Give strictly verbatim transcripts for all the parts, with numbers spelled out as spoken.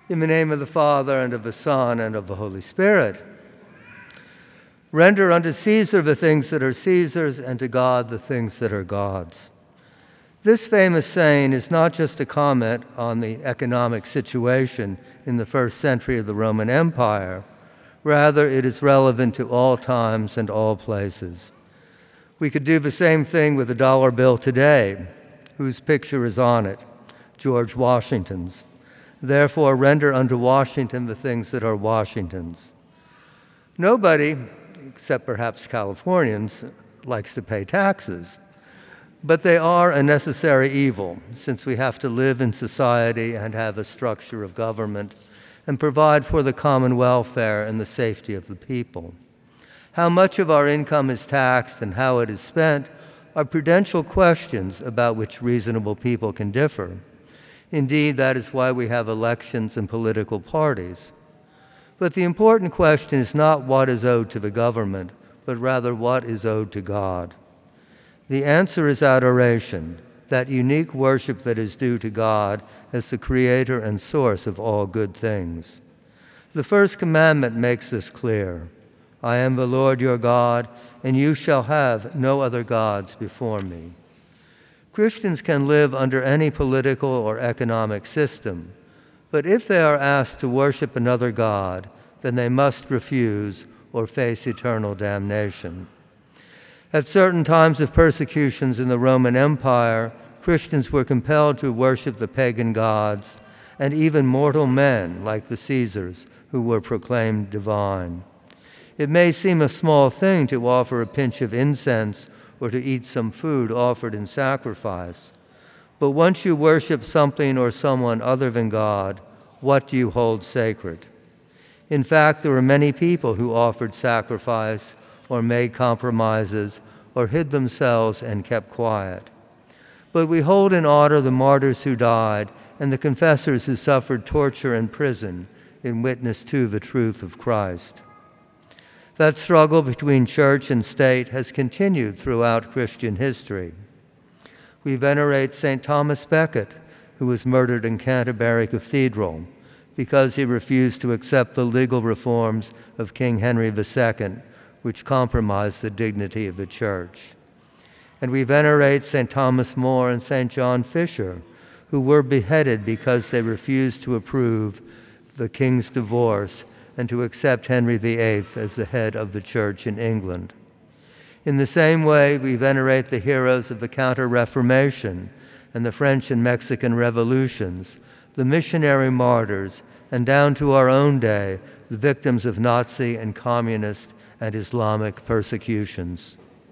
In the name of the Father, and of the Son, and of the Holy Spirit. Render unto Caesar the things that are Caesar's, and to God the things that are God's. This famous saying is not just a comment on the economic situation in the first century of the Roman Empire. Rather, it is relevant to all times and all places. We could do the same thing with a dollar bill today, whose picture is on it, George Washington's. Therefore, render unto Washington the things that are Washington's. Nobody, except perhaps Californians, likes to pay taxes. But they are a necessary evil, since we have to live in society and have a structure of government and provide for the common welfare and the safety of the people. How much of our income is taxed and how it is spent are prudential questions about which reasonable people can differ. Indeed, that is why we have elections and political parties. But the important question is not what is owed to the government, but rather what is owed to God. The answer is adoration, that unique worship that is due to God as the creator and source of all good things. The first commandment makes this clear. I am the Lord your God, and you shall have no other gods before me. Christians can live under any political or economic system, but if they are asked to worship another god, then they must refuse or face eternal damnation. At certain times of persecutions in the Roman Empire, Christians were compelled to worship the pagan gods and even mortal men like the Caesars, who were proclaimed divine. It may seem a small thing to offer a pinch of incense or to eat some food offered in sacrifice. But once you worship something or someone other than God, what do you hold sacred? In fact, there were many people who offered sacrifice or made compromises or hid themselves and kept quiet. But we hold in honor the martyrs who died and the confessors who suffered torture and prison in witness to the truth of Christ. That struggle between church and state has continued throughout Christian history. We venerate Saint Thomas Becket, who was murdered in Canterbury Cathedral because he refused to accept the legal reforms of King Henry the Second, which compromised the dignity of the church. And we venerate Saint Thomas More and Saint John Fisher, who were beheaded because they refused to approve the king's divorce and to accept Henry the Eighth as the head of the church in England. In the same way, we venerate the heroes of the Counter-Reformation and the French and Mexican revolutions, the missionary martyrs, and down to our own day, the victims of Nazi and communist and Islamic persecutions.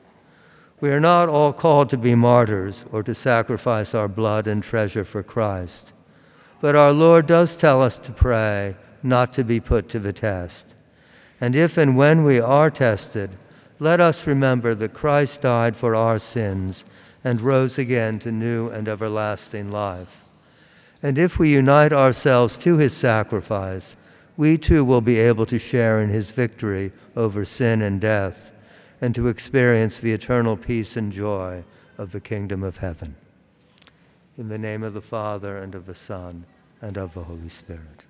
We are not all called to be martyrs or to sacrifice our blood and treasure for Christ, but our Lord does tell us to pray, not to be put to the test. And if and when we are tested, let us remember that Christ died for our sins and rose again to new and everlasting life. And if we unite ourselves to his sacrifice, we too will be able to share in his victory over sin and death, and to experience the eternal peace and joy of the kingdom of heaven. In the name of the Father, and of the Son, and of the Holy Spirit.